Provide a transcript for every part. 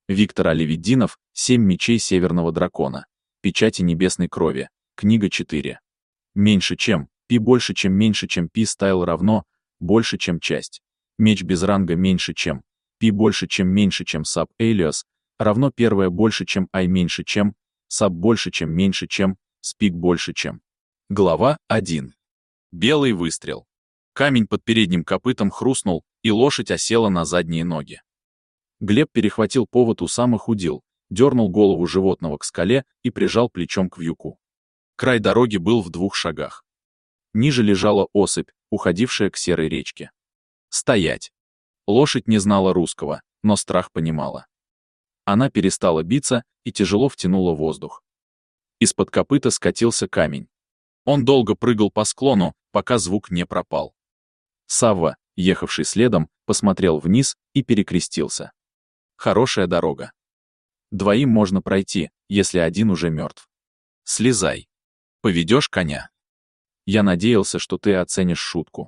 Виктор Оливиддинов, «Семь мечей Северного дракона». Печати небесной крови. Книга 4. Меньше чем, пи больше чем меньше чем пи стайл равно, больше чем часть. Меч без ранга меньше чем, пи больше чем меньше чем саб элиас, равно первое больше чем ай меньше чем, саб больше чем меньше чем, спик больше чем. Глава 1. Белый выстрел. Камень под передним копытом хрустнул, и лошадь осела на задние ноги. Глеб перехватил повод у самых удил, дернул голову животного к скале и прижал плечом к вьюку. Край дороги был в 2 шагах. Ниже лежала осыпь, уходившая к серой речке. Стоять! Лошадь не знала русского, но страх понимала. Она перестала биться и тяжело втянула воздух. Из-под копыта скатился камень. Он долго прыгал по склону, пока звук не пропал. Савва, ехавший следом, посмотрел вниз и перекрестился. Хорошая дорога. 2 можно пройти, если один уже мертв. Слезай. Поведешь коня. Я надеялся, что ты оценишь шутку.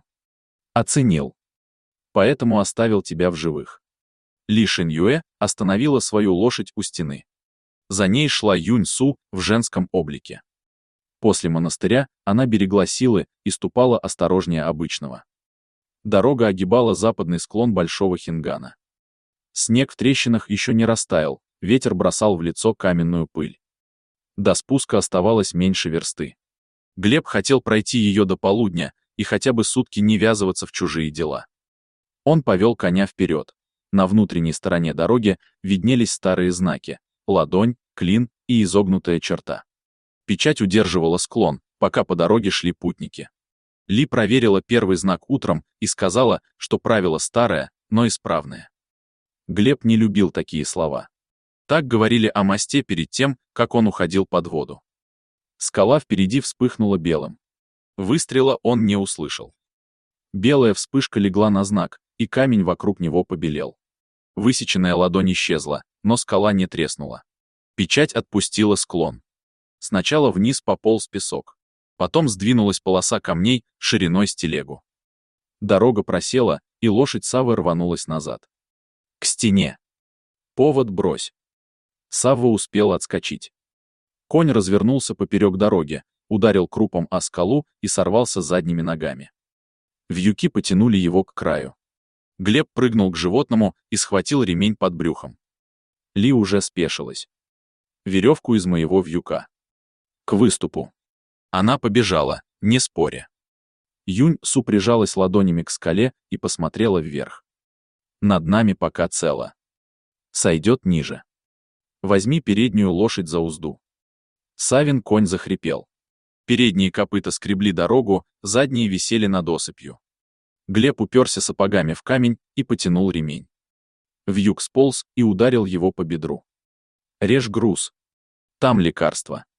Оценил. Поэтому оставил тебя в живых. Ли Шиньюэ остановила свою лошадь у стены. За ней шла Юнь Су в женском облике. После монастыря она берегла силы и ступала осторожнее обычного. Дорога огибала западный склон Большого Хингана. Снег в трещинах еще не растаял, ветер бросал в лицо каменную пыль. До спуска оставалось меньше версты. Глеб хотел пройти ее до полудня и хотя бы сутки не ввязываться в чужие дела. Он повел коня вперед. На внутренней стороне дороги виднелись старые знаки: ладонь, клин и изогнутая черта. Печать удерживала склон, пока по дороге шли путники. Ли проверила первый знак утром и сказала, что правило старое, но исправное. Глеб не любил такие слова. Так говорили о мосте перед тем, как он уходил под воду. Скала впереди вспыхнула белым. Выстрела он не услышал. Белая вспышка легла на знак, и камень вокруг него побелел. Высеченная ладонь исчезла, но скала не треснула. Печать отпустила склон. Сначала вниз пополз песок. Потом сдвинулась полоса камней шириной с телегу. Дорога просела, и лошадь Саввы рванулась назад. К стене. Повод брось. Савва успел отскочить. Конь развернулся поперек дороги, ударил крупом о скалу и сорвался задними ногами. Вьюки потянули его к краю. Глеб прыгнул к животному и схватил ремень под брюхом. Ли уже спешилась. Веревку из моего вьюка. К выступу. Она побежала, не споря. Юнь Су прижалась ладонями к скале и посмотрела вверх. Над нами пока цело. Сойдет ниже. Возьми переднюю лошадь за узду. Савин конь захрипел. Передние копыта скребли дорогу, задние висели над осыпью. Глеб уперся сапогами в камень и потянул ремень. Вьюк сполз и ударил его по бедру. Режь груз. Там лекарство.